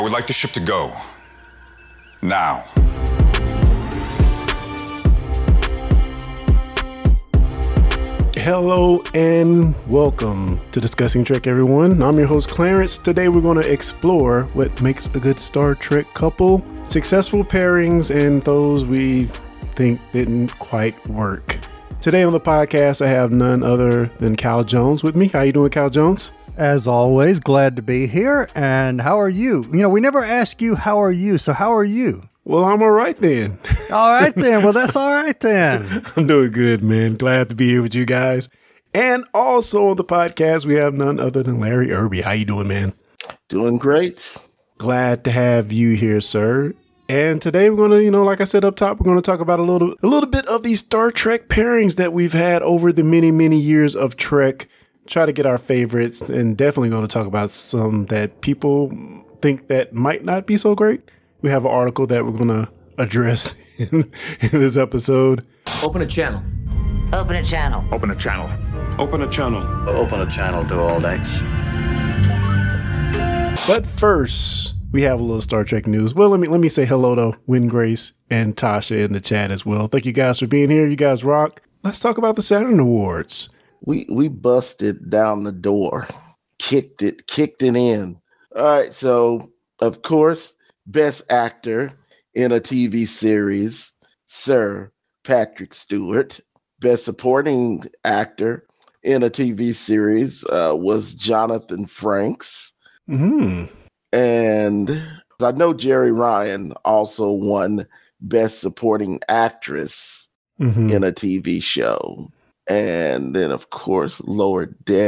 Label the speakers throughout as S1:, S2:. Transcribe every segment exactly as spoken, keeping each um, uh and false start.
S1: I would like the ship to go. Now.
S2: Hello and welcome to Discussing Trek, everyone. I'm your host, Clarence. Today we're going to explore what makes a good Star Trek couple, successful pairings, and those we think didn't quite work. Today on the podcast, I have none other than Cal Jones with me. How you doing, Cal Jones?
S3: As always, glad to be here. And how are you? You know, we never ask you, how are you? So how are you?
S2: Well, I'm all right then.
S3: All right then. Well, that's all right then.
S2: I'm doing good, man. Glad to be here with you guys. And also on the podcast, we have none other than Larry Irby. How you doing, man?
S4: Doing great.
S2: Glad to have you here, sir. And today we're going to, you know, like I said up top, we're going to talk about a little, a little bit of these Star Trek pairings that we've had over the many, many years of Trek. Try to get our favorites, and definitely going to talk about some that people think that might not be so great. We have an article that we're going to address in, in this episode.
S5: Open a channel.
S6: Open a channel.
S1: Open a channel. Open a channel.
S7: Open a channel to all decks.
S2: But first, we have a little Star Trek news. Well, let me let me say hello to Win Grace and Tasha in the chat as well. Thank you guys for being here. You guys rock. Let's talk about the Saturn Awards.
S4: We we busted down the door, kicked it, kicked it in. All right, so of course, Best Actor in a T V Series, Sir Patrick Stewart. Best Supporting Actor in a T V Series uh, was Jonathan Frakes.
S2: Mm-hmm.
S4: And I know Jerry Ryan also won Best Supporting Actress mm-hmm. in a T V show. And then, of course, Lower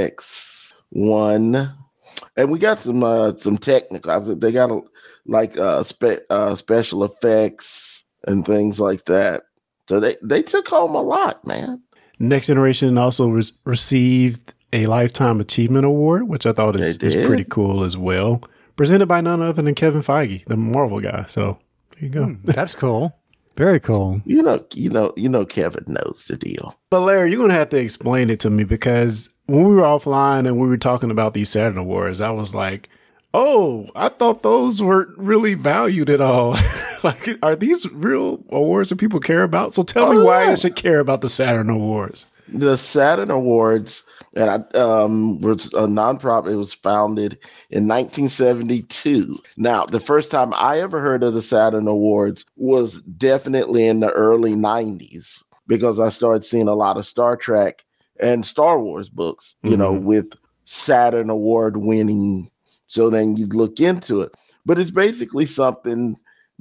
S4: Decks won. And we got some uh, some technical. They got a, like uh, spe- uh, special effects and things like that. So they, they took home a lot, man. Next
S2: Generation also re- received a Lifetime Achievement Award, which I thought is, is pretty cool as well. Presented by none other than Kevin Feige, the Marvel guy. So there you go.
S3: Mm, that's cool. Very cool.
S4: You know, you know, you know, Kevin knows the deal.
S2: But Larry, you're going to have to explain it to me, because when we were offline and we were talking about these Saturn Awards, I was like, oh, I thought those weren't really valued at all. Like, are these real awards that people care about? So tell oh, me why yeah. I should care about the Saturn Awards.
S4: The Saturn Awards, and I, um, was a nonprofit. It was founded in nineteen seventy-two. Now, the first time I ever heard of the Saturn Awards was definitely in the early nineties, because I started seeing a lot of Star Trek and Star Wars books, you mm-hmm. know, with Saturn Award winning. So then you look into it. But it's basically something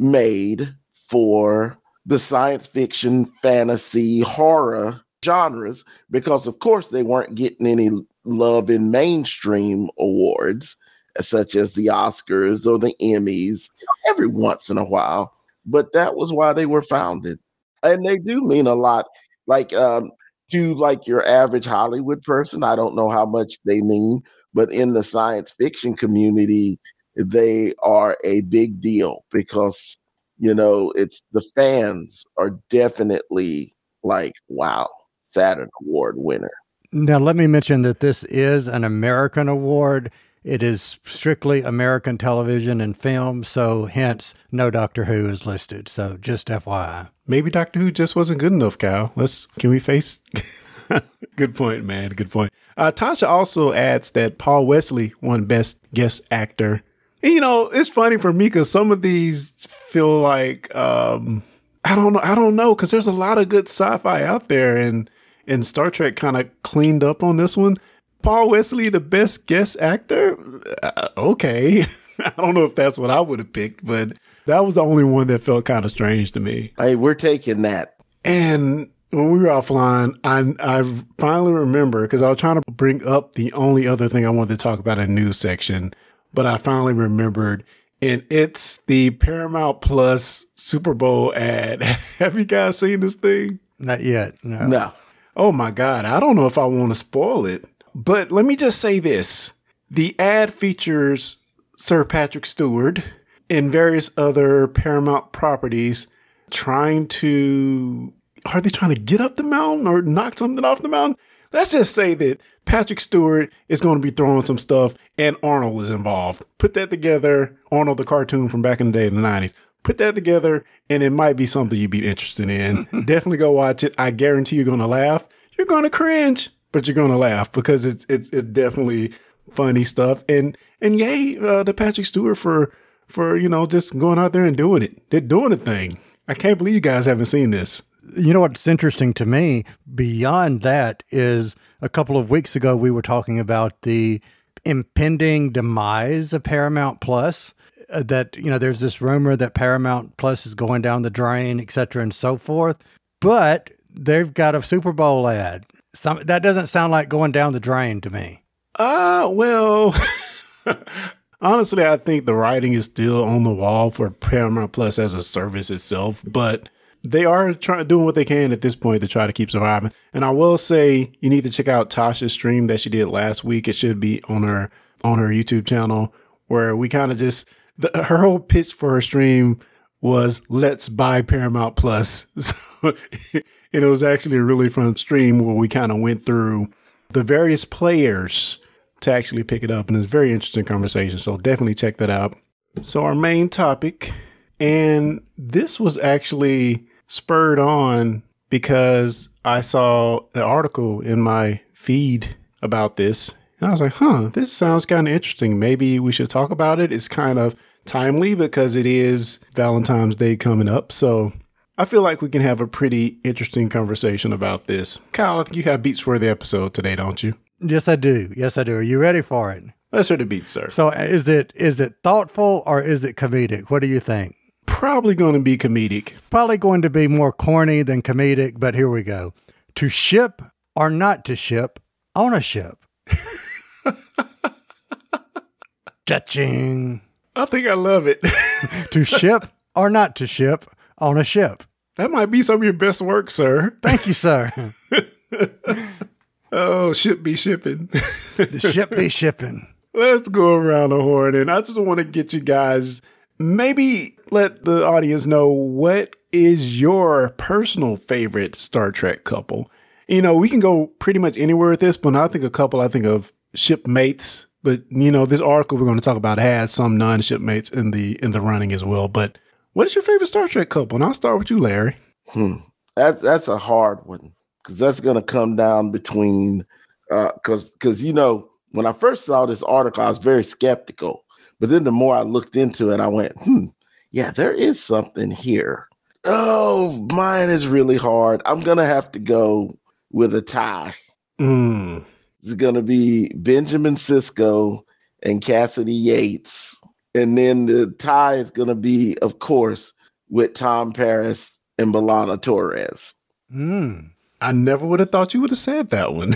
S4: made for the science fiction, fantasy, horror genres, because of course they weren't getting any love in mainstream awards such as the Oscars or the Emmys every once in a while. But that was why they were founded. And they do mean a lot. Like um, to like your average Hollywood person, I don't know how much they mean, but in the science fiction community, they are a big deal, because, you know, it's the fans are definitely like, wow, Saturn Award winner.
S3: Now, let me mention that this is an American award. It is strictly American television and film, so hence no Doctor Who is listed. So just F Y I.
S2: Maybe Doctor Who just wasn't good enough, Cal. Let's, can we face... Good point, man. Good point. Uh, Tasha also adds that Paul Wesley won Best Guest Actor. And, you know, it's funny for me because some of these feel like, um, I don't know. I don't know, because there's a lot of good sci-fi out there, and, and Star Trek kind of cleaned up on this one. Paul Wesley, the Best Guest Actor? Uh, okay. I don't know if that's what I would have picked, but that was the only one that felt kind of strange to me.
S4: Hey, we're taking that.
S2: And when we were offline, I I finally remember, because I was trying to bring up the only other thing I wanted to talk about in the news section, but I finally remembered, and it's the Paramount Plus Super Bowl ad. Have you guys seen this thing?
S3: Not yet. No.
S4: No.
S2: Oh my God. I don't know if I want to spoil it, but let me just say this. The ad features Sir Patrick Stewart and various other Paramount properties trying to... Are they trying to get up the mountain or knock something off the mountain? let's just say that Patrick Stewart is going to be throwing some stuff and Arnold is involved. Put that together, Arnold the cartoon from back in the day in the nineties. Put that together and it might be something you'd be interested in. Definitely go watch it. I guarantee you're going to laugh. You're going to cringe, but you're going to laugh because it's it's it's definitely funny stuff. And and yay uh, to Patrick Stewart for for you know just going out there and doing it. They're doing a thing. I can't believe you guys haven't seen this.
S3: You know what's interesting to me beyond that is a couple of weeks ago we were talking about the impending demise of Paramount Plus. Uh, that, you know, there's this rumor that Paramount Plus is going down the drain, et cetera, and so forth. But they've got a Super Bowl ad. Some, that doesn't sound like going down the drain to me.
S2: Uh, well, honestly, I think the writing is still on the wall for Paramount Plus as a service itself, but they are trying doing what they can at this point to try to keep surviving. And I will say you need to check out Tasha's stream that she did last week. It should be on her on her YouTube channel where we kind of just the, her whole pitch for her stream was let's buy Paramount Plus. So, and it was actually a really fun stream where we kind of went through the various players to actually pick it up. And it's a very interesting conversation. So definitely check that out. So our main topic, and this was actually spurred on because I saw an article in my feed about this. And I was like, huh, this sounds kind of interesting. Maybe we should talk about it. It's kind of timely because it is Valentine's Day coming up. So I feel like we can have a pretty interesting conversation about this. Kyle, I think you have beats for the episode today, don't you?
S3: Yes, I do. Yes, I do. Are you ready for it?
S2: Let's hear the beats, sir.
S3: So is it is it thoughtful or is it comedic? What do you think?
S2: Probably going to be comedic.
S3: Probably going to be more corny than comedic, but here we go. To ship or not to ship on a ship. Cha-ching.
S2: I think I love it.
S3: To ship or not to ship on a ship.
S2: That might be some of your best work, sir.
S3: Thank you, sir.
S2: Oh, ship be shipping.
S3: The ship be shipping.
S2: Let's go around the horn. And I just want to get you guys, maybe let the audience know what is your personal favorite Star Trek couple. You know, we can go pretty much anywhere with this, but when I think of couple, I think of shipmates. But, you know, this article we're going to talk about has some non-shipmates in the in the running as well. But what is your favorite Star Trek couple? And I'll start with you, Larry.
S4: Hmm. That's, that's a hard one because that's going to come down between, because, uh, because, you know, when I first saw this article, I was very skeptical. But then the more I looked into it, I went, hmm, yeah, there is something here. Oh, mine is really hard. I'm going to have to go with a tie.
S2: Mm.
S4: It's going to be Benjamin Sisko and Cassidy Yates. And then the tie is going to be, of course, with Tom Paris and B'Elanna Torres.
S3: Mm.
S2: I never would have thought you would have said that one.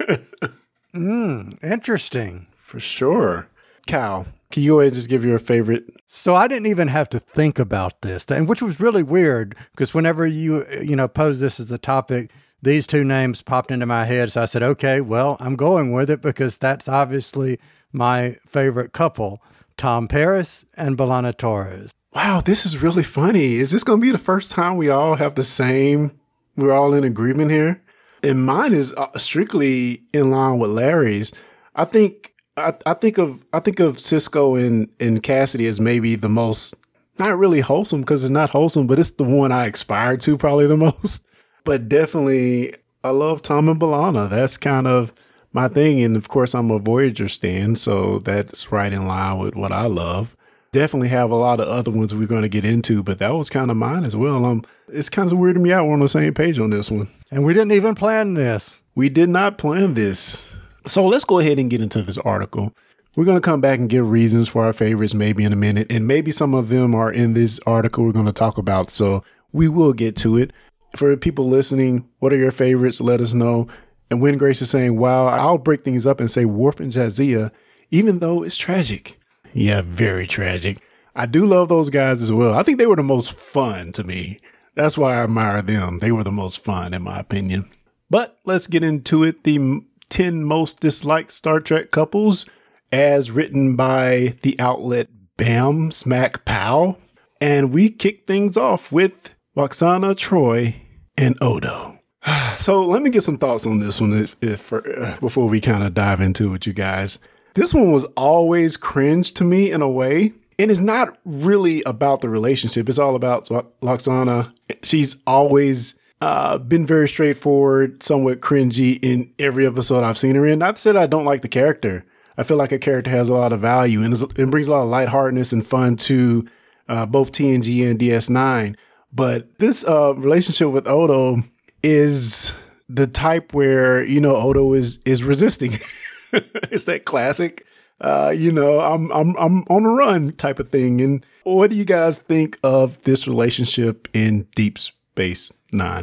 S3: mm, interesting.
S2: For sure. Cal, can you go ahead and just give your favorite?
S3: So I didn't even have to think about this, and which was really weird because whenever you, you know, pose this as a topic, these two names popped into my head. So I said, okay, well, I'm going with it because that's obviously my favorite couple, Tom Paris and B'Elanna Torres.
S2: Wow, this is really funny. Is this going to be the first time we all have the same, we're all in agreement here? And mine is strictly in line with Larry's. I think, I, I think of, I think of Sisko and, and Cassidy as maybe the most, not really wholesome because it's not wholesome, but it's the one I aspire to probably the most. But definitely, I love Tom and B'Elanna. That's kind of my thing. And of course, I'm a Voyager stan, so that's right in line with what I love. Definitely have a lot of other ones we're going to get into, but that was kind of mine as well. Um, it's kind of weirding me out. We're on the same page on this one.
S3: And we didn't even plan this.
S2: We did not plan this. So let's go ahead and get into this article. We're going to come back and give reasons for our favorites maybe in a minute. And maybe some of them are in this article we're going to talk about. So we will get to it. For people listening, what are your favorites? Let us know. And when Grace is saying, wow, I'll break things up and say Worf and Jadzia, even though it's tragic. Yeah, very tragic. I do love those guys as well. I think they were the most fun to me. That's why I admire them. They were the most fun, in my opinion. But let's get into it. The ten most disliked Star Trek couples, as written by the outlet Bam Smack Pow. And we kick things off with Lwaxana Troi and Odo. So let me get some thoughts on this one if, if uh, before we kind of dive into it with you guys. This one was always cringe to me in a way. And it's not really about the relationship. It's all about Lwaxana. She's always uh, been very straightforward, somewhat cringy in every episode I've seen her in. Not to say that I don't like the character. I feel like a character has a lot of value and it brings a lot of lightheartedness and fun to uh, both T N G and D S nine. But this uh, relationship with Odo is the type where, you know, Odo is is resisting. It's that classic, uh, you know, I'm I'm I'm on a run type of thing. And what do you guys think of this relationship in Deep Space Nine?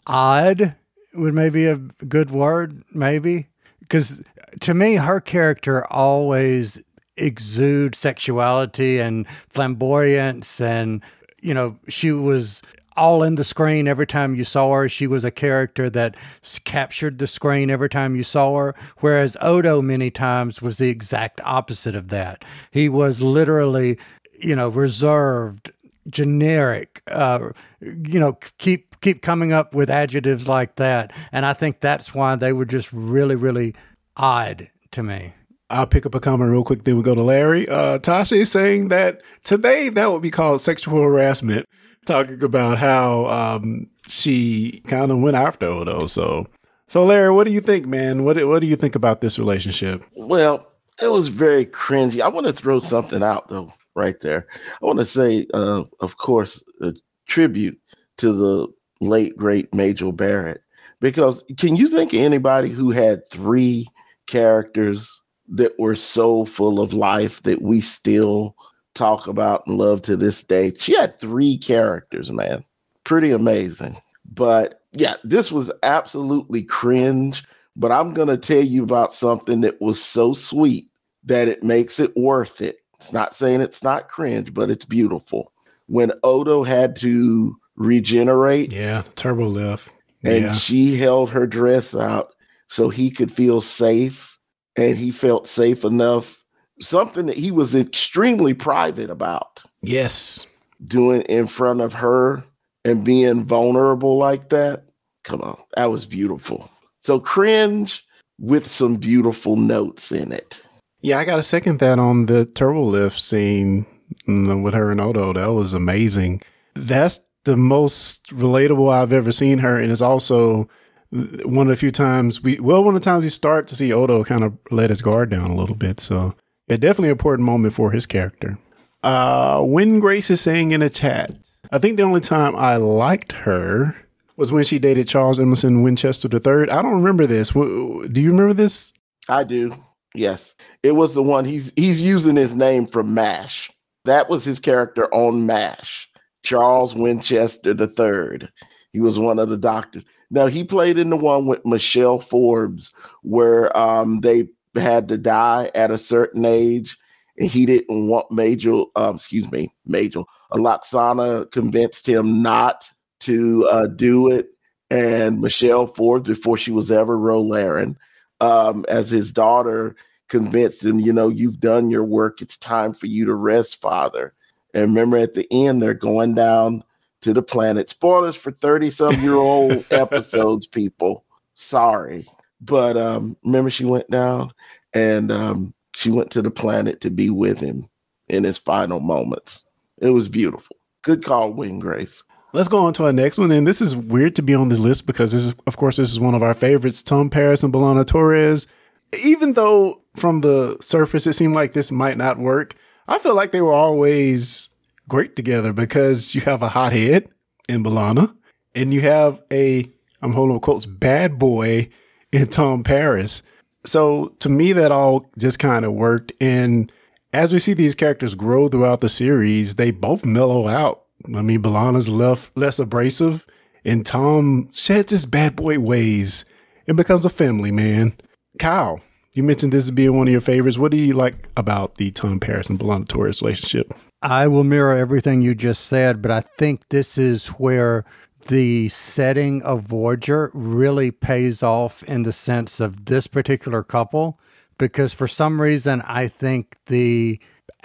S3: Odd would maybe a good word, maybe, because to me, her character always exudes sexuality and flamboyance, and you know, she was all in the screen every time you saw her. She was a character that captured the screen every time you saw her, whereas Odo many times was the exact opposite of that. He was literally, you know, reserved, generic, uh, you know, keep keep coming up with adjectives like that. And I think that's why they were just really, really odd to me.
S2: I'll pick up a comment real quick, then we go to Larry. Uh, Tasha is saying that today that would be called sexual harassment, talking about how um, she kind of went after Odo. So, so Larry, what do you think, man? What what do you think about this relationship?
S4: Well, it was very cringy. I want to throw something out, though, right there. I want to say, uh, of course, a tribute to the late, great Majel Barrett. Because can you think of anybody who had three characters that were so full of life that we still talk about and love to this day? She had three characters, man. Pretty amazing. But yeah, this was absolutely cringe. But I'm going to tell you about something that was so sweet that it makes it worth it. It's not saying it's not cringe, but it's beautiful. When Odo had to regenerate.
S2: Yeah, turbo lift.
S4: And
S2: yeah.
S4: she held her dress out so he could feel safe. And he felt safe enough, something that he was extremely private about.
S2: Yes.
S4: Doing in front of her and being vulnerable like that. Come on, that was beautiful. So cringe with some beautiful notes in it.
S2: Yeah, I got to second that on the turbo lift scene with her and Odo. That was amazing. That's the most relatable I've ever seen her. And it's also one of the few times we, well, one of the times we start to see Odo kind of let his guard down a little bit. So yeah, definitely an important moment for his character. Uh, when Grace is saying in a chat, I think the only time I liked her was when she dated Charles Emerson Winchester the third. I don't remember this. Do you remember this?
S4: I do. Yes. It was the one he's, he's using his name from MASH. That was his character on MASH. Charles Winchester the third. He was one of the doctors. Now, he played in the one with Michelle Forbes where um, they had to die at a certain age, and he didn't want Majel, um, excuse me, Majel. Lwaxana convinced him not to uh, do it, and Michelle Forbes, before she was ever Rolaren, um, as his daughter, convinced him, you know, you've done your work. It's time for you to rest, Father. And remember, at the end, they're going down to the planet. Spoilers for thirty-some-year-old episodes, people. Sorry. But um, remember, she went down, and um, she went to the planet to be with him in his final moments. It was beautiful. Good call, Wing Grace.
S2: Let's go on to our next one. And this is weird to be on this list because, this is, of course, this is one of our favorites, Tom Paris and B'Elanna Torres. Even though from the surface it seemed like this might not work, I feel like they were always great together because you have a hothead in B'Elanna and you have a, I'm holding up quotes, bad boy in Tom Paris. So to me, that all just kind of worked. And as we see these characters grow throughout the series, they both mellow out. I mean, B'Elanna's less, less abrasive and Tom sheds his bad boy ways and becomes a family man. Kyle, you mentioned this as being one of your favorites. What do you like about the Tom Paris and B'Elanna Torres relationship?
S3: I will mirror everything you just said, but I think this is where the setting of Voyager really pays off in the sense of this particular couple, because for some reason, I think the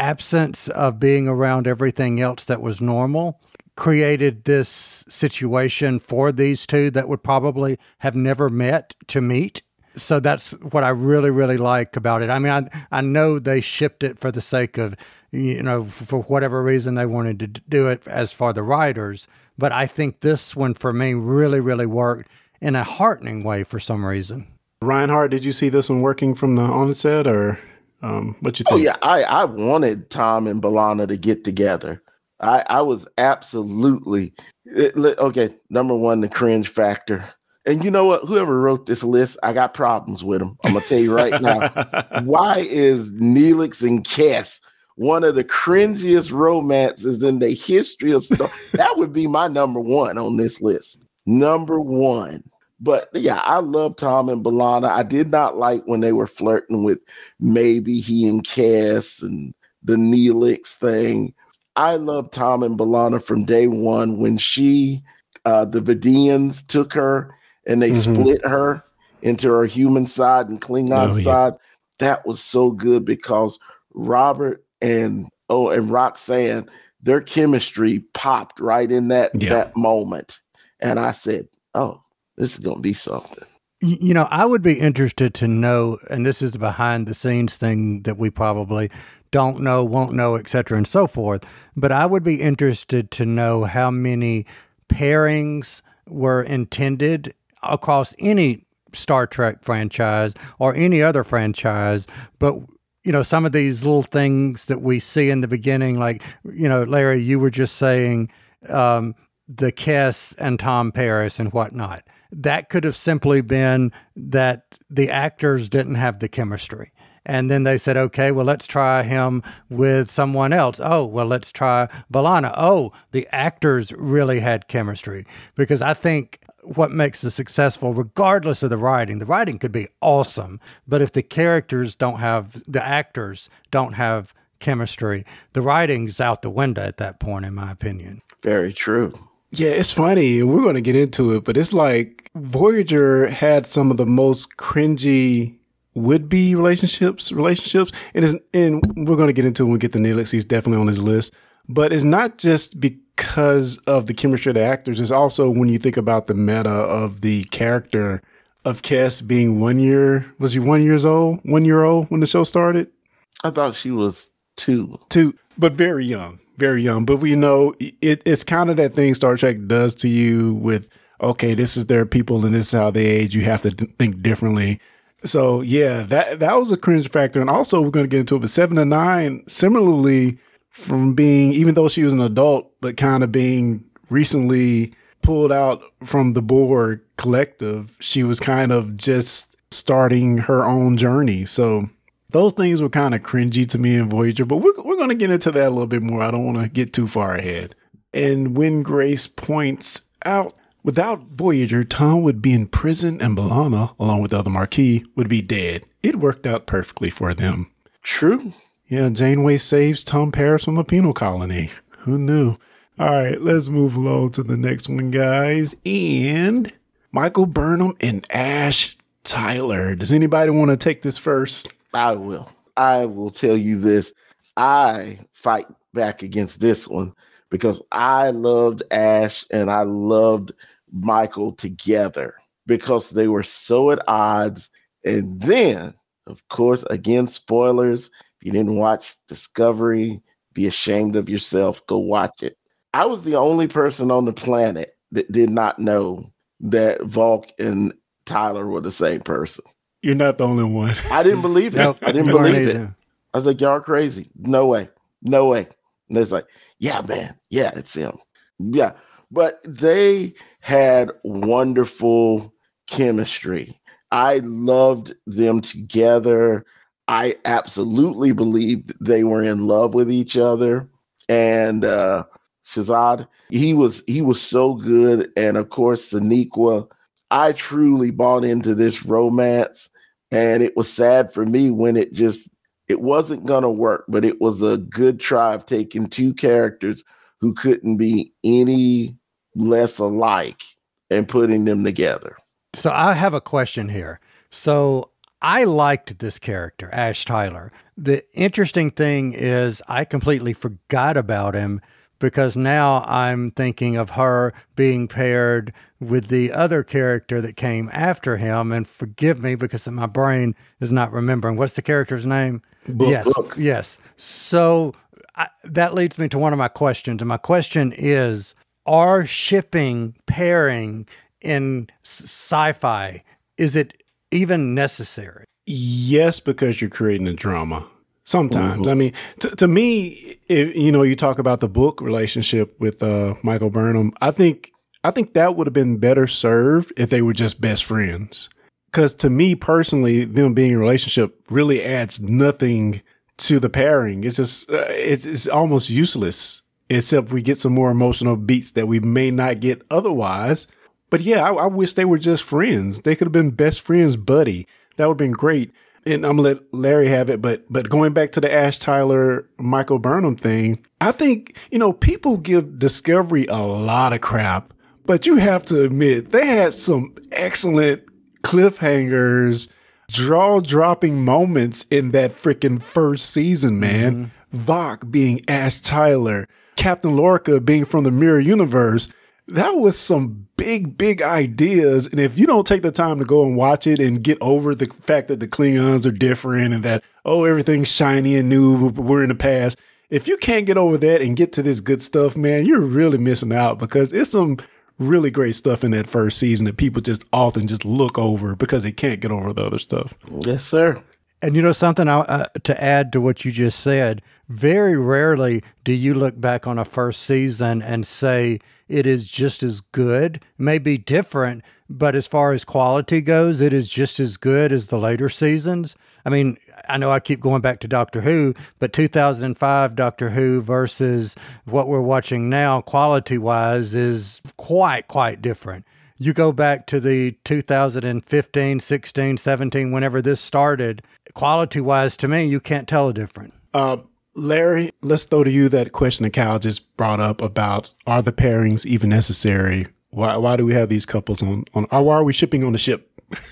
S3: absence of being around everything else that was normal created this situation for these two that would probably have never met to meet. So that's what I really, really like about it. I mean, I I know they shipped it for the sake of, you know, for whatever reason they wanted to do it as for the writers. But I think this one for me really, really worked in a heartening way for some reason.
S2: Reinhardt, did you see this one working from the onset, or um, what you think?
S4: Oh yeah, I, I wanted Tom and B'Elanna to get together. I, I was absolutely it, okay. Number one, the cringe factor. And you know what? Whoever wrote this list, I got problems with them. I'm gonna tell you right now. Why is Neelix and Kes one of the cringiest romances in the history of Star? That would be my number one on this list. Number one. But yeah, I love Tom and B'Elanna. I did not like when they were flirting with maybe he and Kes and the Neelix thing. I love Tom and B'Elanna from day one when she, uh, the Vidians took her and they mm-hmm. split her into her human side and Klingon oh, yeah. side. That was so good because Robert and oh and Roxanne, their chemistry popped right in that yeah. that moment. And I said, oh, this is going to be something.
S3: You know, I would be interested to know, and this is the behind the scenes thing that we probably don't know, won't know, et cetera, and so forth. But I would be interested to know how many pairings were intended across any Star Trek franchise or any other franchise. But, you know, some of these little things that we see in the beginning, like, you know, Larry, you were just saying um, the Kes and Tom Paris and whatnot. That could have simply been that the actors didn't have the chemistry. And then they said, okay, well, let's try him with someone else. Oh, well, let's try B'Elanna. Oh, the actors really had chemistry. Because I think what makes it successful, regardless of the writing, the writing could be awesome. But if the characters don't have, the actors don't have chemistry, the writing's out the window at that point, in my opinion.
S4: Very true.
S2: Yeah, it's funny. We're going to get into it, but it's like Voyager had some of the most cringy would-be relationships, relationships. And, it's, and we're going to get into it when we get to Neelix. He's definitely on his list. But it's not just because of the chemistry of the actors. It's also when you think about the meta of the character of Kes being one year, was he one years old, one year old when the show started?
S4: I thought she was two.
S2: Two, but very young. Very young, but we know it, it's kind of that thing Star Trek does to you with, okay, this is their people and this is how they age. You have to th- think differently. So yeah, that that was a cringe factor. And also we're going to get into it, but seven to nine, similarly from being, even though she was an adult, but kind of being recently pulled out from the Borg collective, she was kind of just starting her own journey. So those things were kind of cringy to me in Voyager, but we're, we're going to get into that a little bit more. I don't want to get too far ahead. And when Grace points out, without Voyager, Tom would be in prison and B'Elanna, along with the other Maquis, would be dead. It worked out perfectly for them.
S4: True.
S2: Yeah, Janeway saves Tom Paris from a penal colony. Who knew? All right, let's move along to the next one, guys. And Michael Burnham and Ash Tyler. Does anybody want to take this first?
S4: I will. I will tell you this. I fight back against this one because I loved Ash and I loved Michael together because they were so at odds. And then, of course, again, spoilers. If you didn't watch Discovery, be ashamed of yourself. Go watch it. I was the only person on the planet that did not know that Vulc and Tyler were the same person.
S2: You're not the only one.
S4: I didn't believe it. Nope, I didn't believe it. I was like, y'all are crazy. No way. No way. And it's like, yeah, man. Yeah, it's him. Yeah. But they had wonderful chemistry. I loved them together. I absolutely believed they were in love with each other. And uh, Shazad, he was he was so good. And of course, Sonequa, I truly bought into this romance. And it was sad for me when it just, it wasn't going to work, but it was a good try of taking two characters who couldn't be any less alike and putting them together.
S3: So I have a question here. So I liked this character, Ash Tyler. The interesting thing is I completely forgot about him because now I'm thinking of her being paired with the other character that came after him. And forgive me because my brain is not remembering. What's the character's name?
S4: Book,
S3: yes.
S4: Book.
S3: Yes. So I, that leads me to one of my questions. And my question is, are shipping pairing in s- sci-fi, is it even necessary?
S2: Yes, because you're creating a drama. Sometimes.
S4: Mm-hmm.
S2: I mean, t- to me, if, you know, you talk about the book relationship with uh, Michael Burnham. I think I think that would have been better served if they were just best friends. Because to me personally, them being in a relationship really adds nothing to the pairing. It's just uh, it's, it's almost useless, except we get some more emotional beats that we may not get otherwise. But yeah, I, I wish they were just friends. They could have been best friends, buddy. That would have been great. And I'm going to let Larry have it. But but going back to the Ash Tyler, Michael Burnham thing, I think, you know, people give Discovery a lot of crap. But you have to admit, they had some excellent cliffhangers, jaw-dropping moments in that freaking first season, man. Mm-hmm. Vok being Ash Tyler, Captain Lorca being from the Mirror Universe. That was some big, big ideas. And if you don't take the time to go and watch it and get over the fact that the Klingons are different and that, oh, everything's shiny and new, we're in the past. If you can't get over that and get to this good stuff, man, you're really missing out because it's some really great stuff in that first season that people just often just look over because they can't get over the other stuff.
S4: Yes, sir.
S3: And you know something I, uh, to add to what you just said, very rarely do you look back on a first season and say it is just as good, may be different, but as far as quality goes, it is just as good as the later seasons. I mean, I know I keep going back to Doctor Who, but two thousand five Doctor Who versus what we're watching now, quality-wise, is quite, quite different. You go back to the two thousand fifteen, sixteen, seventeen, whenever this started, quality-wise, to me, you can't tell a difference.
S2: Uh, Larry, let's throw to you that question that Kyle just brought up about, are the pairings even necessary? Why why do we have these couples on, on or why are we shipping on the ship?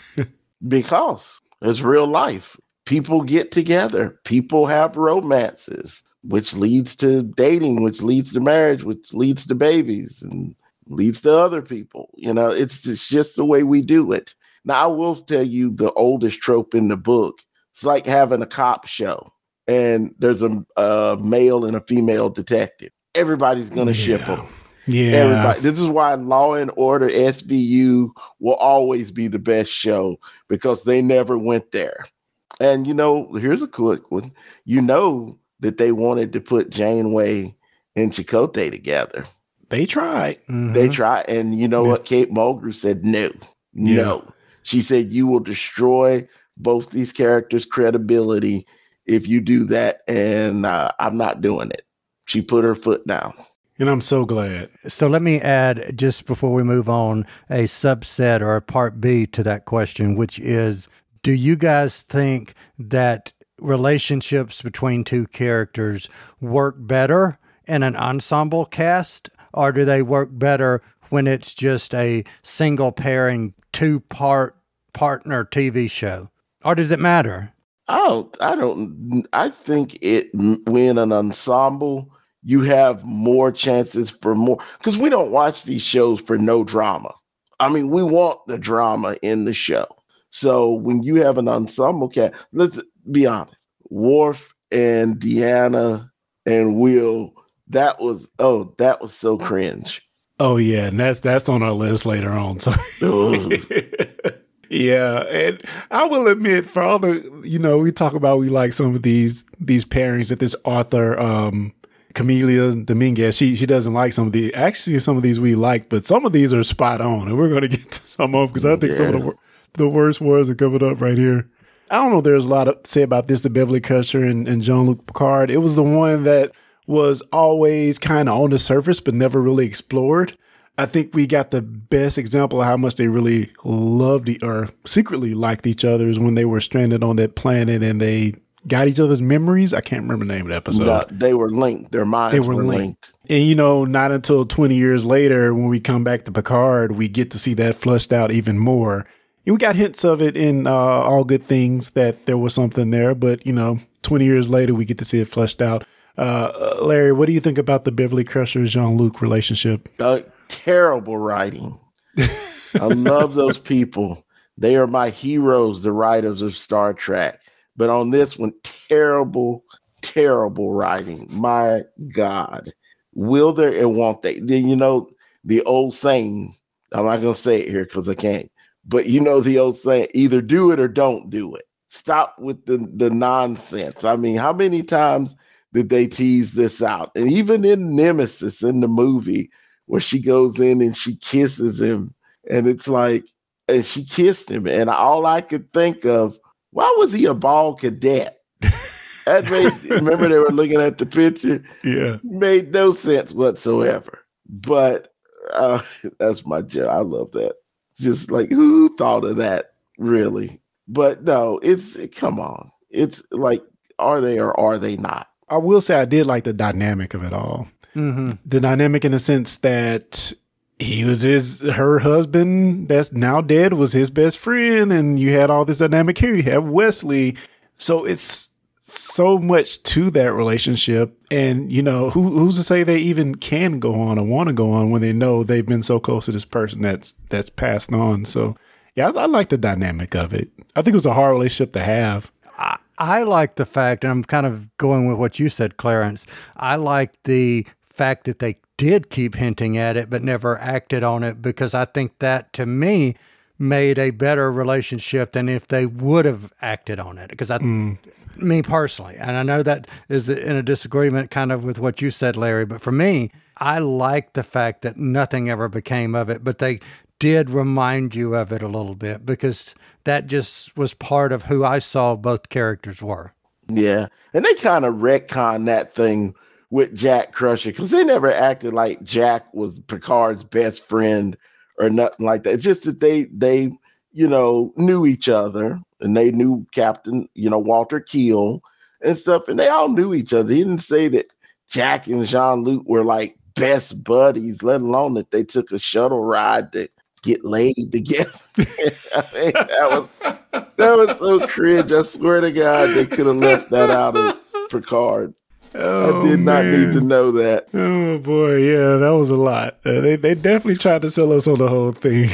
S4: Because it's real life. People get together. People have romances, which leads to dating, which leads to marriage, which leads to babies and leads to other people. You know, it's, it's just the way we do it. Now, I will tell you the oldest trope in the book. It's like having a cop show and there's a, a male and a female detective. Everybody's going to yeah. ship them.
S2: Yeah.
S4: Everybody. This is why Law and Order S V U will always be the best show because they never went there. And, you know, here's a quick one. You know that they wanted to put Janeway and Chakotay together.
S2: They tried.
S4: Mm-hmm. They tried. And you know yeah. what? Kate Mulgrew said no. Yeah. No. She said, you will destroy both these characters' credibility if you do that. And uh, I'm not doing it. She put her foot down.
S2: And I'm so glad.
S3: So let me add, just before we move on, a subset or a part B to that question, which is, do you guys think that relationships between two characters work better in an ensemble cast, or do they work better when it's just a single pairing, two-part partner T V show? Or does it matter?
S4: Oh, I don't. I think it when an ensemble, you have more chances for more, because we don't watch these shows for no drama. I mean, we want the drama in the show. So when you have an ensemble cast, let's be honest, Worf and Deanna and Will, that was, oh, that was so cringe.
S2: Oh, yeah. And that's, that's on our list later on. So yeah. And I will admit, for all the, you know, we talk about, we like some of these, these pairings that this author, um, Camelia Dominguez, she she doesn't like some of the, actually some of these we like, but some of these are spot on. And we're going to get to some of them because I think yeah. some of the, the worst ones are coming up right here. I don't know. There's a lot to say about this to Beverly Crusher and, and Jean-Luc Picard. It was the one that was always kind of on the surface, but never really explored. I think we got the best example of how much they really loved e- or secretly liked each other is when they were stranded on that planet and they got each other's memories. I can't remember the name of the episode.
S4: No, they were linked. Their minds
S2: they were,
S4: were linked.
S2: linked. And, you know, not until twenty years later, when we come back to Picard, we get to see that flushed out even more. we got hints of it in uh, All Good Things that there was something there, but you know, twenty years later, we get to see it fleshed out. Uh, Larry, what do you think about the Beverly Crusher Jean-Luc relationship?
S4: Uh, terrible writing. I love those people. They are my heroes, the writers of Star Trek. But on this one, terrible, terrible writing. My God. Will there and won't they? Then, you know, the old saying, I'm not going to say it here because I can't, but you know the old saying, either do it or don't do it. Stop with the, the nonsense. I mean, how many times did they tease this out? And even in Nemesis, in the movie, where she goes in and she kisses him, and it's like, and she kissed him, and all I could think of, why was he a bald cadet? That made, remember they were looking at the picture?
S2: Yeah.
S4: Made no sense whatsoever. But uh, that's my joke. I love that. Just like, who thought of that, really? But no, it's, come on. It's like, are they or are they not?
S2: I will say I did like the dynamic of it all.
S3: Mm-hmm.
S2: The dynamic in the sense that he was his, her husband that's now dead was his best friend. And you had all this dynamic here. You have Wesley. So it's so much to that relationship. And, you know, who who's to say they even can go on or want to go on when they know they've been so close to this person that's, that's passed on. So yeah, I, I like the dynamic of it. I think it was a hard relationship to have.
S3: I, I like the fact, and I'm kind of going with what you said, Clarence. I like the fact that they did keep hinting at it, but never acted on it, because I think that, to me, made a better relationship than if they would have acted on it. Because I, mm. me personally, and I know that is in a disagreement kind of with what you said, Larry, but for me, I like the fact that nothing ever became of it, but they did remind you of it a little bit, because that just was part of who I saw both characters were.
S4: Yeah. And they kind of retconned that thing with Jack Crusher, because they never acted like Jack was Picard's best friend or nothing like that. It's just that they, they, you know, knew each other, and they knew Captain, you know, Walter Keel and stuff, and they all knew each other. He didn't say that Jack and Jean-Luc were like best buddies, let alone that they took a shuttle ride to get laid together. I mean, that was that was so cringe. I swear to God, they could have left that out of Picard. Oh, I did not man. need to know that.
S2: Oh boy, yeah, that was a lot. Uh, they they definitely tried to sell us on the whole thing.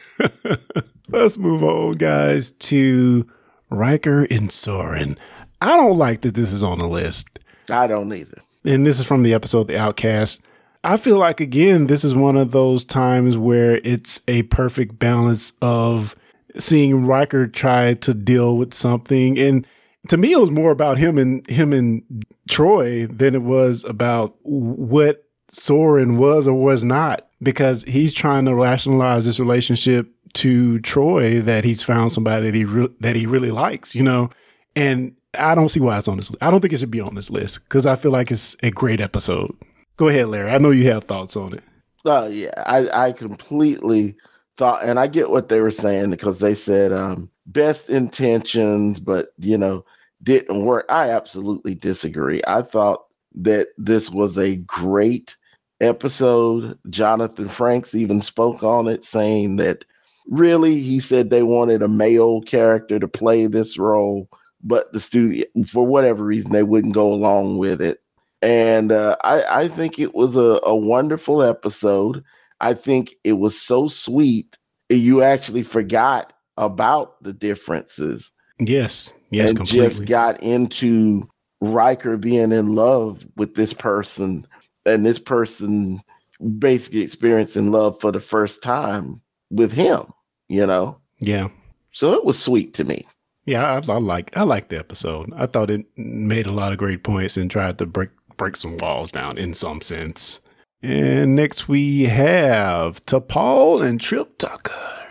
S2: Let's move on, guys, to Riker and Soren. I don't like that this is on the list.
S4: I don't either.
S2: And this is from the episode The Outcast. I feel like, again, this is one of those times where it's a perfect balance of seeing Riker try to deal with something. And to me, it was more about him and him and Troy than it was about what Soren was or was not, because he's trying to rationalize this relationship to Troy that he's found somebody that he re- that he really likes, you know. And I don't see why it's on this list. I don't think it should be on this list, because I feel like it's a great episode. Go ahead, Larry. I know you have thoughts on it.
S4: Oh, yeah. I, I completely thought, and I get what they were saying, because they said um, best intentions, but, you know, didn't work. I absolutely disagree. I thought that this was a great episode. Jonathan Frakes even spoke on it, saying that really, he said they wanted a male character to play this role, but the studio, for whatever reason, they wouldn't go along with it. And uh, I, I think it was a, a wonderful episode. I think it was so sweet. You actually forgot about the differences.
S2: Yes. Yes.
S4: And
S2: completely.
S4: Just got into Riker being in love with this person, and this person basically experiencing love for the first time with him, you know?
S2: Yeah.
S4: So it was sweet to me.
S2: Yeah, I, I like I like the episode. I thought it made a lot of great points and tried to break break some walls down in some sense. And next we have T'Pol and Trip Tucker.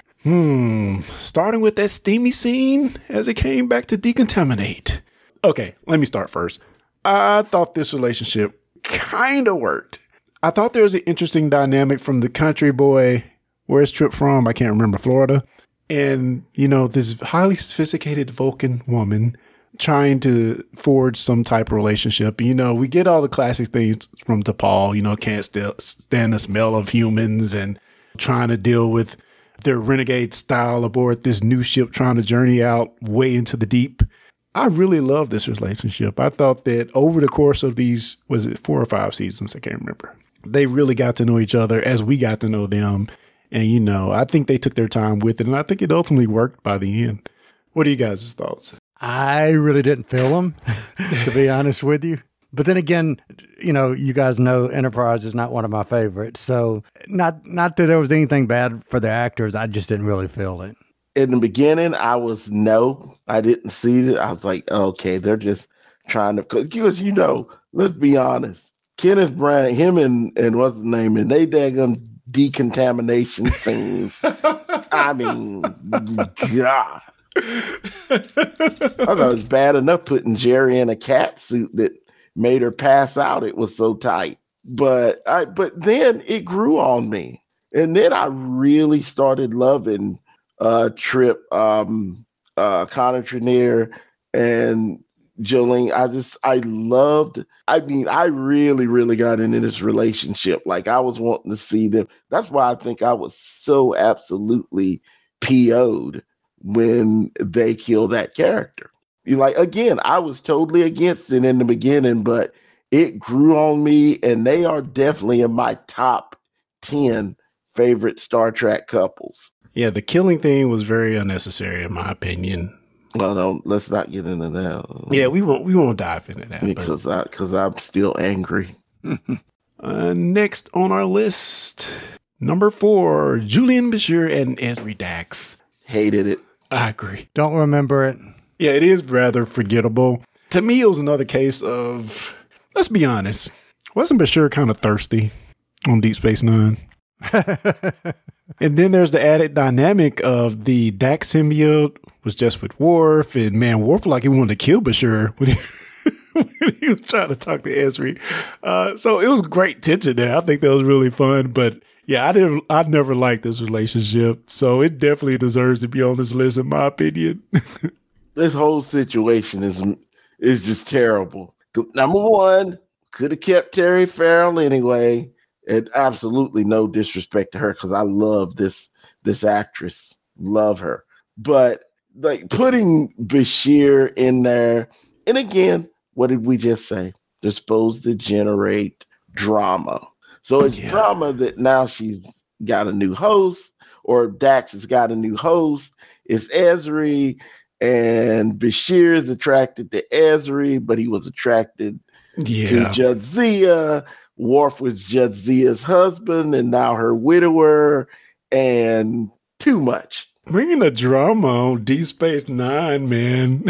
S2: Hmm. Starting with that steamy scene as it came back to decontaminate. Okay, let me start first. I thought this relationship kind of worked. I thought there was an interesting dynamic from the country boy. Where's Trip from? I can't remember. Florida. And, you know, this highly sophisticated Vulcan woman trying to forge some type of relationship. You know, we get all the classic things from T'Pol, you know, can't st- stand the smell of humans and trying to deal with their renegade style aboard this new ship trying to journey out way into the deep. I really love this relationship. I thought that over the course of these, was it four or five seasons? I can't remember. They really got to know each other as we got to know them. And, you know, I think they took their time with it, and I think it ultimately worked by the end. What are you guys' thoughts?
S3: I really didn't feel them, to be honest with you. But then again, you know, you guys know Enterprise is not one of my favorites. So not not that there was anything bad for the actors. I just didn't really feel it.
S4: In the beginning, I was no. I didn't see it. I was like, okay, they're just trying to, because, you know, let's be honest. Kenneth Branagh, him and, and what's his name, and they daggum decontamination scenes. I mean, God. I thought it was bad enough putting Jerry in a cat suit that made her pass out. It was so tight. But I but then it grew on me. And then I really started loving uh Trip, um uh Connor Trinneer and Jolene. I just I loved, I mean, I really, really got into this relationship. Like, I was wanting to see them. That's why I think I was so absolutely P O'd when they killed that character. You like, again, I was totally against it in the beginning, but it grew on me, and they are definitely in my top ten favorite Star Trek couples.
S2: Yeah, the killing thing was very unnecessary, in my opinion.
S4: Well, no, let's not get into that.
S2: Yeah, we won't we won't dive into that.
S4: Because I because I'm still angry.
S2: uh, next on our list, number four, Julian Bashir and Ezri Dax.
S4: Hated it.
S2: I agree.
S3: Don't remember it.
S2: Yeah, it is rather forgettable. To me, it was another case of, let's be honest, wasn't Bashir kind of thirsty on Deep Space Nine? And then there's the added dynamic of the Dax symbiote was just with Worf, and man, Worf like he wanted to kill Bashir when he, when he was trying to talk to Ezri. Uh, so it was great tension there. I think that was really fun. But yeah, I didn't. I never liked this relationship, so it definitely deserves to be on this list, in my opinion.
S4: This whole situation is is just terrible. Number one, could have kept Terry Farrell anyway. And absolutely no disrespect to her, because I love this this actress, love her. But like putting Bashir in there, and again, what did we just say? They're supposed to generate drama. So it's yeah. drama that now she's got a new host, or Dax has got a new host. It's Ezri, and Bashir is attracted to Ezri, but he was attracted yeah. to Jadzia. Worf was Jadzia's husband, and now her widower, and too much.
S2: Bringing the drama on Deep Space Nine, man.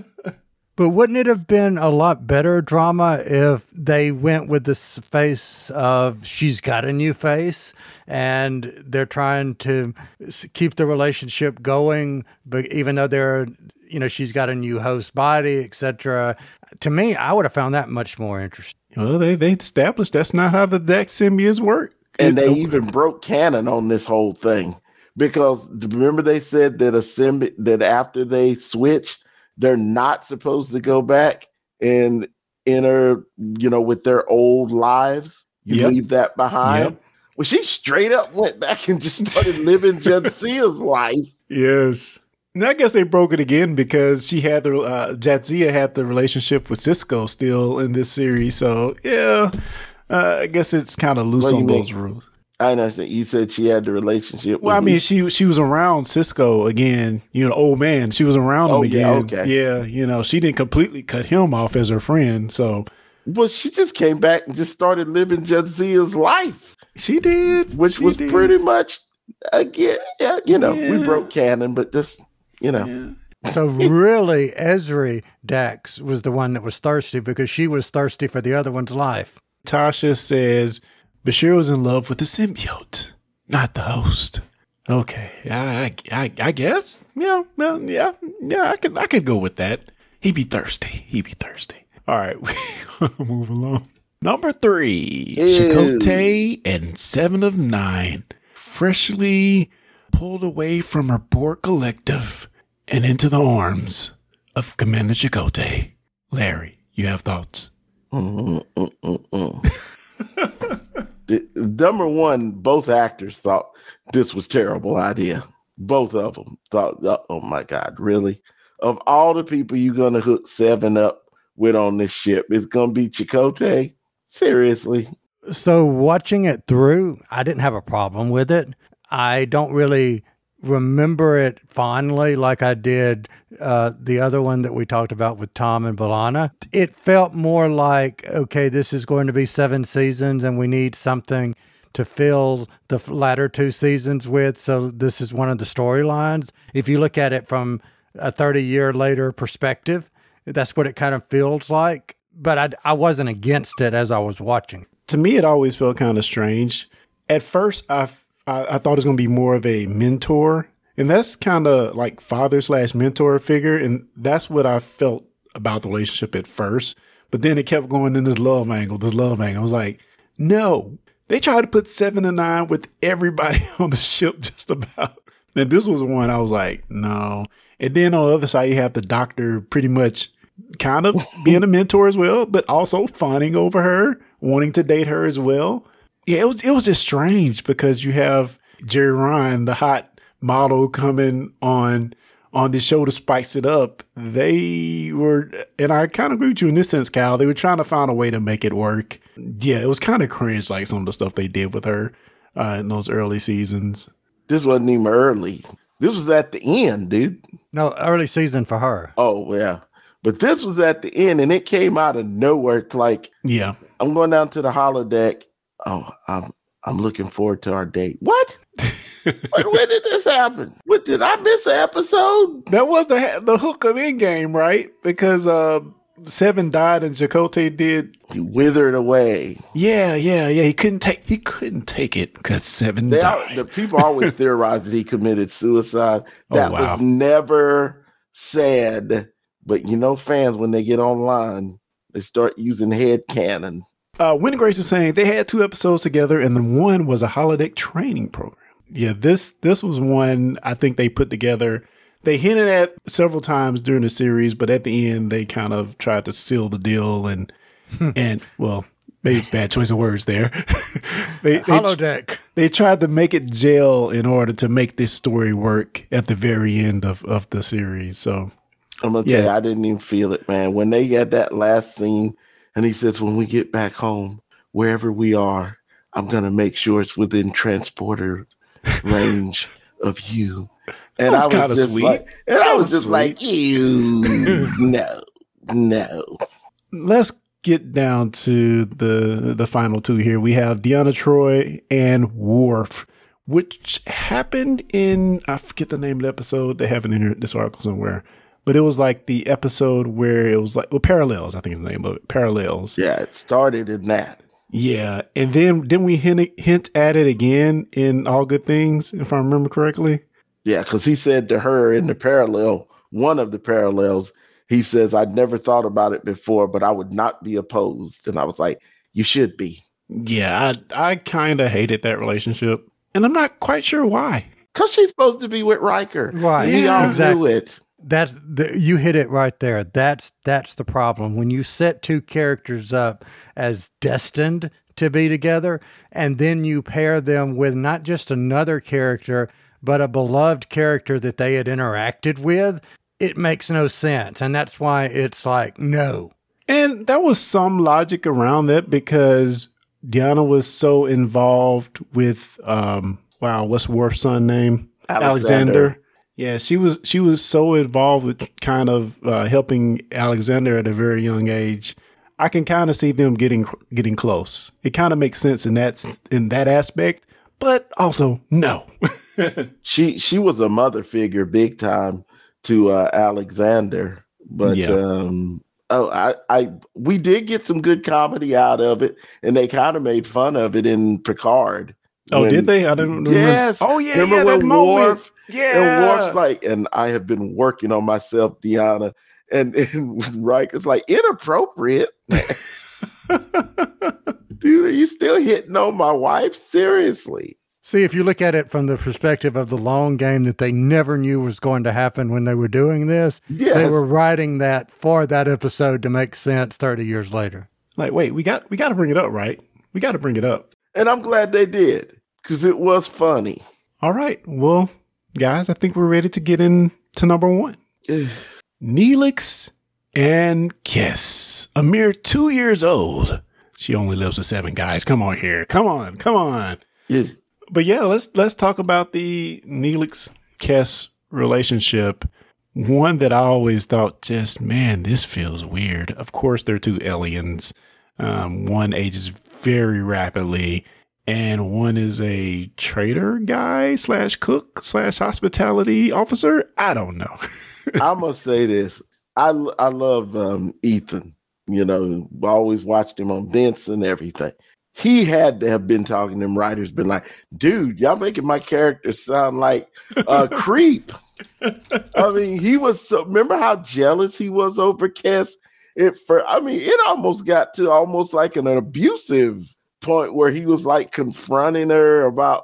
S3: But wouldn't it have been a lot better drama if they went with this face of she's got a new face and they're trying to keep the relationship going, but even though they're, you know, she's got a new host body, et cetera. To me, I would have found that much more interesting.
S2: Well, they, they established that's not how the Dax symbiotes work.
S4: And they even broke canon on this whole thing, because remember they said that a symbi- that after they switch, they're not supposed to go back and enter, you know, with their old lives. You yep. leave that behind. Yep. Well, she straight up went back and just started living Jadzia's life.
S2: Yes. And I guess they broke it again because she had the uh, Jadzia had the relationship with Sisko still in this series. So yeah, uh, I guess it's kind of loose on those rules.
S4: I understand. You said she had the relationship.
S2: Well,
S4: with
S2: I mean, she she was around Sisko again. You know, old man. She was around him
S4: oh,
S2: again.
S4: Yeah, okay.
S2: Yeah, you know, she didn't completely cut him off as her friend. So,
S4: well, she just came back and just started living Jadzia's life.
S2: She did,
S4: which
S2: she
S4: was
S2: did.
S4: pretty much again. Yeah, you know,
S2: yeah.
S4: we broke canon, but this. You know,
S2: yeah.
S3: So really, Ezri Dax was the one that was thirsty because she was thirsty for the other one's life.
S2: Tasha says Bashir was in love with the symbiote, not the host. Okay, I, I, I guess. Yeah, well, yeah, yeah. I could, I could go with that. He be thirsty. He be thirsty. All right, we move along. Number three, Ew. Chakotay and Seven of Nine, freshly pulled away from her Borg collective and into the arms of Commander Chakotay. Larry, you have thoughts?
S4: Mm, mm, mm, mm. The, number one, both actors thought this was a terrible idea. Both of them thought, oh my God, really? Of all the people you're going to hook Seven up with on this ship, it's going to be Chakotay? Seriously?
S3: So watching it through, I didn't have a problem with it. I don't really remember it fondly like I did uh, the other one that we talked about with Tom and B'Elanna. It felt more like, okay, this is going to be seven seasons and we need something to fill the latter two seasons with. So this is one of the storylines. If you look at it from a thirty year later perspective, that's what it kind of feels like. But I, I wasn't against it as I was watching.
S2: To me, it always felt kind of strange. At first, I, I, I thought it was going to be more of a mentor. And that's kind of like father slash mentor figure. And that's what I felt about the relationship at first. But then it kept going in this love angle, this love angle. I was like, no. They tried to put seven and nine with everybody on the ship just about. And this was one I was like, no. And then on the other side, you have the doctor pretty much kind of being a mentor as well, but also fawning over her, wanting to date her as well. Yeah, it was it was just strange because you have Jerry Ryan, the hot model, coming on on the show to spice it up. They were, and I kind of agree with you in this sense, Cal, they were trying to find a way to make it work. Yeah, it was kind of cringe, like some of the stuff they did with her uh, in those early seasons.
S4: This wasn't even early. This was at the end, dude.
S3: No, early season for her.
S4: Oh, yeah. But this was at the end, and it came out of nowhere. It's like,
S2: yeah,
S4: I'm going down to the holodeck. Oh, I'm I'm looking forward to our date. What? When, when did this happen? What, did I miss an episode?
S2: That was the the hook of Endgame, right? Because uh, Seven died and Chakotay did.
S4: He withered away.
S2: Yeah, yeah, yeah. He couldn't take. He couldn't take it because Seven
S4: they
S2: died.
S4: Are, the people always theorize that he committed suicide. That
S2: oh, wow.
S4: was never said. But you know, fans, when they get online, they start using headcanon.
S2: Uh, Wendy Grace is saying they had two episodes together, and then one was a holodeck training program. Yeah, this this was one I think they put together. They hinted at several times during the series, but at the end they kind of tried to seal the deal and and well, maybe bad choice of words there. they, they,
S3: holodeck.
S2: They tried to make it gel in order to make this story work at the very end of, of the series. So
S4: I'm gonna tell yeah. you, I didn't even feel it, man. When they had that last scene, and he says, "When we get back home, wherever we are, I'm gonna make sure it's within transporter range of you." And
S2: that was
S4: I was just
S2: sweet.
S4: like, and
S2: that
S4: I was,
S2: was
S4: just
S2: sweet.
S4: like, "Ew, no, no."
S2: Let's get down to the the final two here. We have Deanna Troi and Worf, which happened in, I forget the name of the episode. They have it in this article somewhere. But it was like the episode where it was like, well, Parallels, I think is the name of it. Parallels.
S4: Yeah, it started in that.
S2: Yeah. And then didn't we hint, hint at it again in All Good Things, if I remember correctly?
S4: Yeah, because he said to her in the parallel, one of the parallels, he says, "I'd never thought about it before, but I would not be opposed." And I was like, you should be.
S2: Yeah, I, I kind of hated that relationship. And I'm not quite sure why.
S4: Because she's supposed to be with Riker.
S3: Right.
S4: We
S2: yeah,
S4: all
S3: exactly.
S4: knew it.
S3: That's the, you hit it right there. That's that's the problem. When you set two characters up as destined to be together, and then you pair them with not just another character, but a beloved character that they had interacted with, it makes no sense. And that's why it's like, no.
S2: And there was some logic around that because Deanna was so involved with, um, wow, what's Worf's son name?
S4: Alexander.
S2: Alexander. Yeah, she was she was so involved with kind of uh, helping Alexander at a very young age. I can kind of see them getting getting close. It kind of makes sense in that in that aspect, but also no.
S4: she she was a mother figure big time to uh, Alexander, but
S2: yeah.
S4: um, oh, I I we did get some good comedy out of it, and they kind of made fun of it in Picard.
S2: Oh,
S4: when,
S2: did they? I don't remember.
S4: Yes.
S2: Oh, yeah,
S4: remember
S2: yeah,
S4: when
S2: that moment.
S4: Worf,
S2: yeah.
S4: And Worf's like, and I have been working on myself, Deanna. And, and Riker's like, inappropriate. Dude, are you still hitting on my wife? Seriously.
S3: See, if you look at it from the perspective of the long game that they never knew was going to happen when they were doing this,
S4: yes.
S3: They were writing that for that episode to make sense thirty years later.
S2: Like, wait, we got we got to bring it up, right? We got to bring it up.
S4: And I'm glad they did because it was funny.
S2: All right. Well, guys, I think we're ready to get into number one. Neelix and Kiss, a mere two years old. She only lives to seven, guys. Come on here. Come on. Come on.
S4: Yeah.
S2: But yeah, let's let's talk about the Neelix Kiss relationship. One that I always thought, just man, this feels weird. Of course, they're two aliens. Um, one ages very rapidly, and one is a trader guy slash cook slash hospitality officer. I don't know.
S4: I must say this. I, I love um, Ethan. You know, I always watched him on Benson and everything. He had to have been talking to them writers, been like, dude, y'all making my character sound like a creep. I mean, he was so, remember how jealous he was over Kes? It for, I mean, it almost got to almost like an abusive point where he was like confronting her about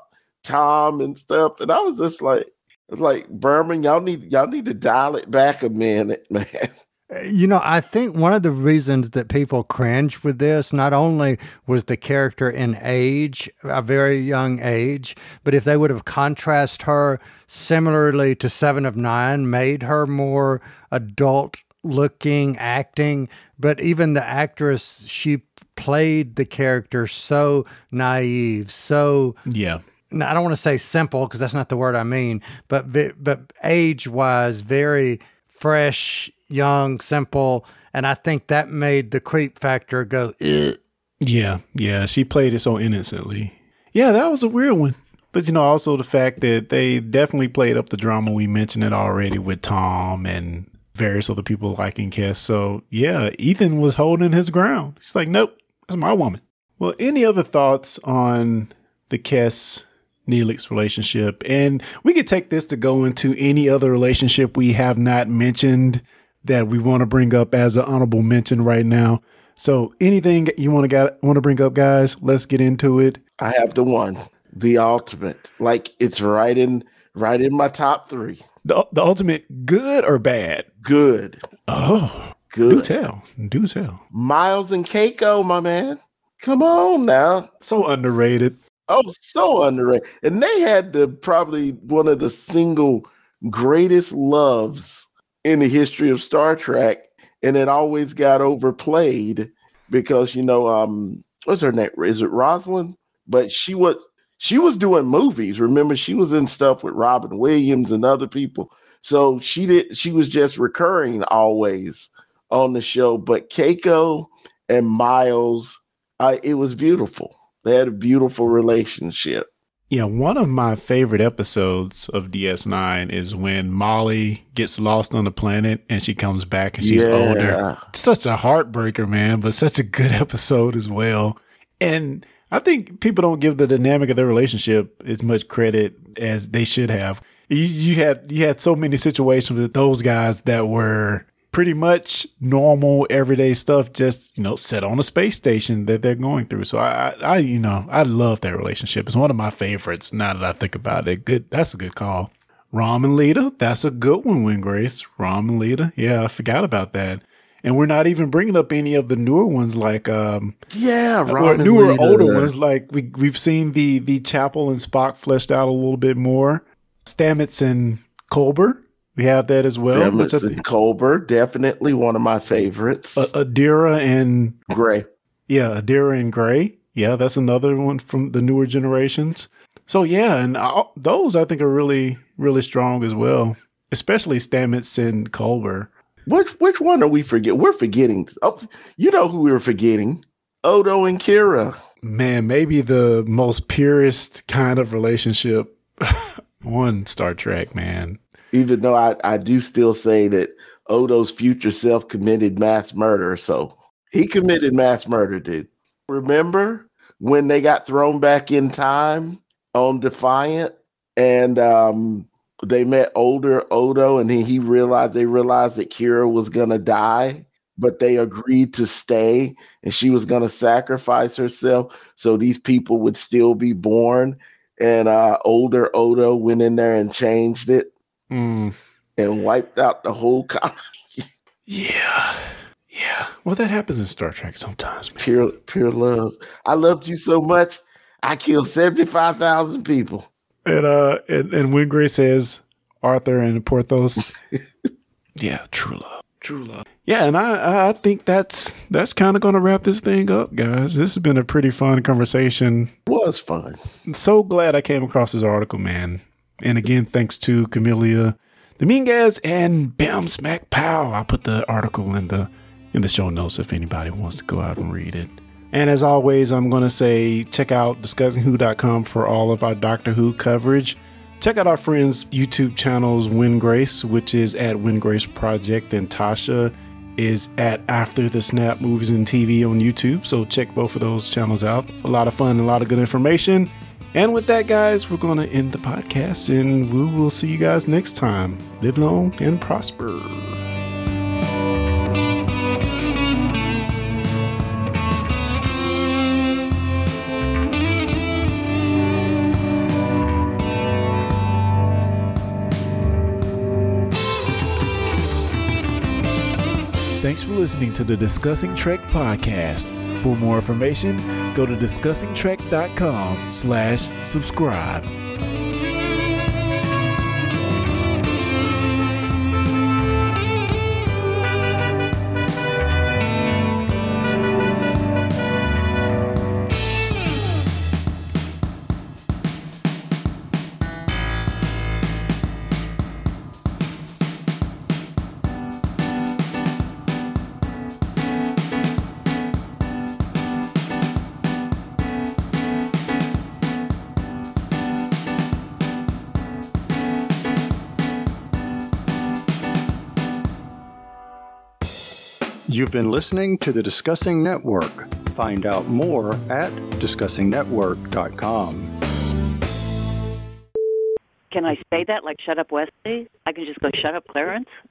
S4: Tom and stuff. And I was just like, it's like, Berman, y'all need, y'all need to dial it back a minute, man.
S3: You know, I think one of the reasons that people cringe with this, not only was the character in age, a very young age, but if they would have contrast her similarly to Seven of Nine, made her more adult looking acting, but even the actress, she played the character so naive, so...
S2: Yeah.
S3: I don't want to say simple because that's not the word I mean, but but age-wise, very fresh, young, simple, and I think that made the creep factor go, ugh.
S2: Yeah, yeah, she played it so innocently. Yeah, that was a weird one. But, you know, also the fact that they definitely played up the drama. We mentioned it already with Tom and various other people liking Kes. So, yeah, Ethan was holding his ground. He's like, nope, that's my woman. Well, any other thoughts on the Kes Neelix relationship? And we could take this to go into any other relationship we have not mentioned that we want to bring up as an honorable mention right now. So anything you want to got want to bring up, guys, let's get into it.
S4: I have the one, the ultimate. Like it's right in right in my top three.
S2: The, the ultimate, good or bad?
S4: Good.
S2: Oh,
S4: good.
S2: Do tell. Do tell.
S4: Miles and Keiko, my man. Come on now.
S2: So underrated.
S4: Oh, so underrated. And they had the probably one of the single greatest loves in the history of Star Trek, and it always got overplayed because, you know, um, what's her name? Is it Rosalind? But she was she was doing movies. Remember, she was in stuff with Robin Williams and other people. So she did. She was just recurring always on the show. But Keiko and Miles, uh, it was beautiful. They had a beautiful relationship.
S2: Yeah, one of my favorite episodes of D S nine is when Molly gets lost on the planet and she comes back and she's
S4: yeah.
S2: older. Such a heartbreaker, man, but such a good episode as well. And I think people don't give the dynamic of their relationship as much credit as they should have. You, you had you had so many situations with those guys that were pretty much normal everyday stuff, just, you know, set on a space station that they're going through. So I, I, you know, I love that relationship. It's one of my favorites. Now that I think about it, good. That's a good call. Rom and Lita. That's a good one, Win Grace. Rom and Lita. Yeah, I forgot about that. And we're not even bringing up any of the newer ones, like um,
S4: yeah,
S2: Rom and newer, Lita. Older ones. Like we we've seen the the Chapel and Spock fleshed out a little bit more. Stamets and Culber. We have that as well.
S4: Stamets and Culber, definitely one of my favorites.
S2: Uh, Adira and
S4: Gray.
S2: Yeah, Adira and Gray. Yeah, that's another one from the newer generations. So yeah, and I, those I think are really, really strong as well, especially Stamets and Culber.
S4: Which which one are we forgetting? We're forgetting. Oh, you know who we were forgetting? Odo and Kira.
S2: Man, maybe the most purest kind of relationship on Star Trek, man.
S4: Even though I, I do still say that Odo's future self committed mass murder. So he committed mass murder, dude. Remember when they got thrown back in time on Defiant and um, they met older Odo and he, he realized they realized that Kira was going to die, but they agreed to stay and she was going to sacrifice herself so these people would still be born. And uh, older Odo went in there and changed it.
S2: Mm.
S4: And wiped out the whole colony.
S2: Yeah. Yeah. Well, that happens in Star Trek sometimes, man.
S4: Pure, pure love. I loved you so much. I killed seventy-five thousand people.
S2: And uh, and, and Wingray says Arthur and Porthos. Yeah, true love, true love. Yeah, and I I think that's that's kind of going to wrap this thing up, guys. This has been a pretty fun conversation.
S4: It was fun.
S2: I'm so glad I came across this article, man. And again, thanks to Camellia Dominguez and Bam Smack Pow. I'll put the article in the in the show notes if anybody wants to go out and read it. And as always, I'm going to say check out discussing who dot com for all of our Doctor Who coverage. Check out our friends' YouTube channels, Win Grace, which is at Win Grace Project, and Tasha is at After the Snap Movies and T V on YouTube. So check both of those channels out. A lot of fun, a lot of good information. And with that, guys, we're going to end the podcast, and we will see you guys next time. Live long and prosper.
S5: Thanks for listening to the Discussing Trek podcast. For more information, go to discussing trek dot com slash subscribe.
S3: You've been listening to the Discussing Network. Find out more at discussing network dot com.
S6: Can I say that, like, shut up, Wesley? I can just go, shut up, Clarence?